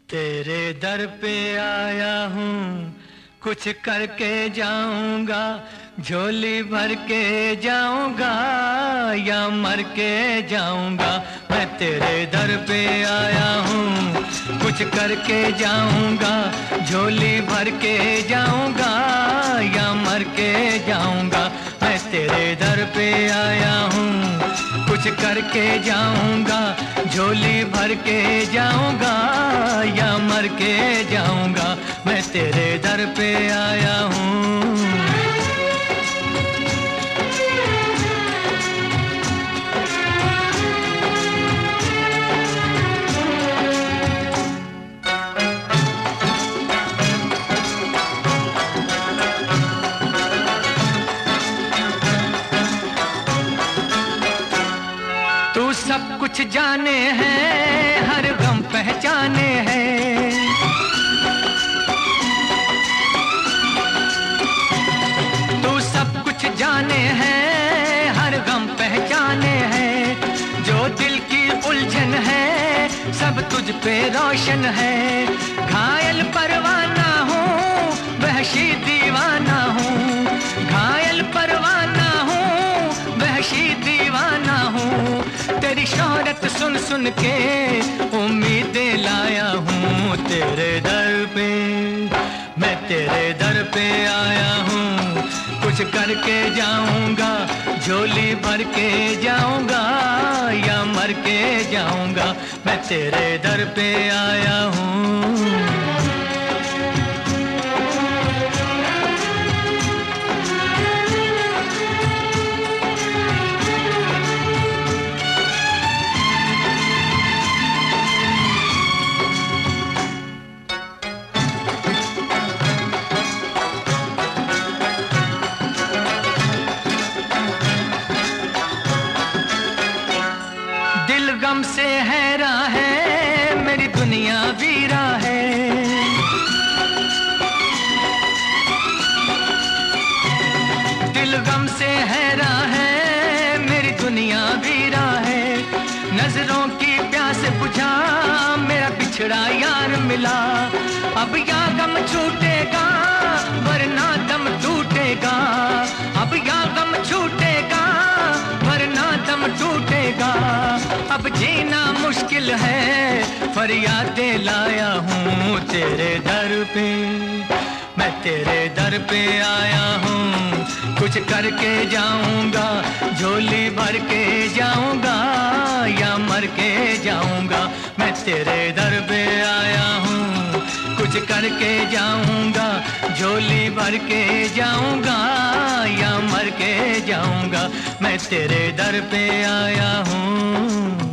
तेरे दर पे आया हूँ, कुछ करके जाऊंगा, झोली भर के जाऊंगा या मर के जाऊंगा। मैं तेरे दर पे आया हूँ, कुछ करके जाऊंगा, झोली भर के जाऊंगा या मर के जाऊंगा। मैं तेरे दर पे आया हूँ, कुछ करके जाऊंगा, झोली भर के जाऊंगा या मर के जाऊंगा। मैं तेरे दर पे आया हूँ। तू सब कुछ जाने हैं, हर गम पहचाने हैं। तू सब कुछ जाने हैं, हर गम पहचाने हैं। जो दिल की उलझन है, सब तुझ पे रोशन है। घायल परवाना हूँ, वहशी दीवाना हूँ। घायल परवाना हूँ, वहशी दीवाना हूँ। तेरी शोहरत सुन सुन के उम्मीदें लाया हूँ तेरे दर पे। मैं तेरे दर पे आया हूँ, कुछ करके जाऊंगा, झोली भर के जाऊंगा या मर के जाऊंगा। मैं तेरे दर पे आया हूँ। गम से हैरा है, मेरी दुनिया वीरा है। दिल गम से हैरा है, मेरी दुनिया वीरा है। नजरों की प्यास बुझा, मेरा बिछड़ा यार मिला। अब या गम छूटेगा, वरना दम टूटेगा। अब या गम छूटेगा, वरना दम टूटेगा। अब जीना मुश्किल है, फरियादें लाया हूँ तेरे दर पे। मैं तेरे दर पे आया हूँ, कुछ करके जाऊंगा, झोली भर के जाऊंगा या मर के जाऊंगा। मैं तेरे दर पे आया हूँ, कुछ करके जाऊंगा, झोली भर के जाऊंगा या मर के जाऊंगा। मैं तेरे दर पे आया हूँ।